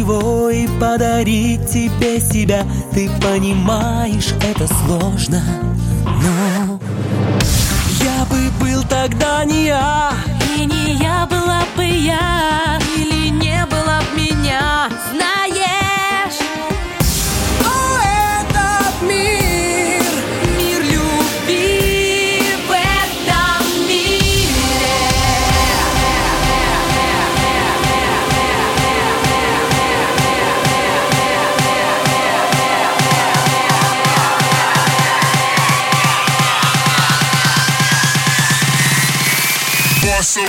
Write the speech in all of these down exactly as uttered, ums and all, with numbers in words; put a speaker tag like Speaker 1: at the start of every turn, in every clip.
Speaker 1: живой, подарить тебе себя. Ты понимаешь, это сложно, но я бы был тогда не я,
Speaker 2: и не я была бы я, или не было б меня, знаешь.
Speaker 1: О, этот мир,
Speaker 2: Мир любви в этом мире.
Speaker 3: Awesome.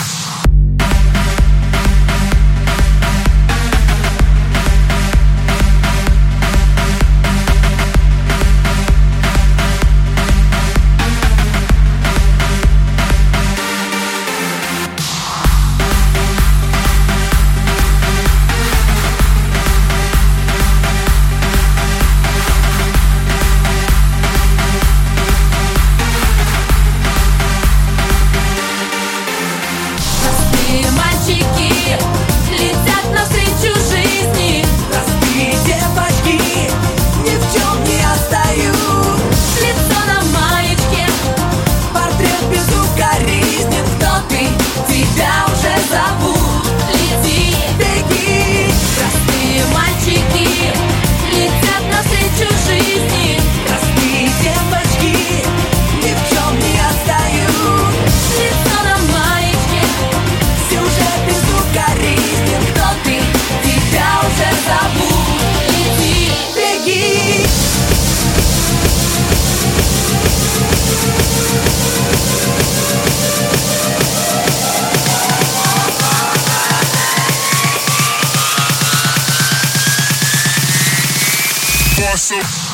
Speaker 2: Мальчики летят навстречу жизни,
Speaker 1: простые девочки ни в чем не отстают.
Speaker 2: лицо на маечке,
Speaker 1: Портрет безукоризнен.
Speaker 2: кто ты, тебя уже зовут. Лети,
Speaker 1: Беги,
Speaker 2: простые мальчики летят навстречу жизни,
Speaker 1: простые девочки ни в чем не отстают.
Speaker 2: лицо на маечке,
Speaker 1: Сюжет безукоризнен.
Speaker 2: кто ты, тебя уже зовут. Лети,
Speaker 1: Беги,
Speaker 3: Awesome.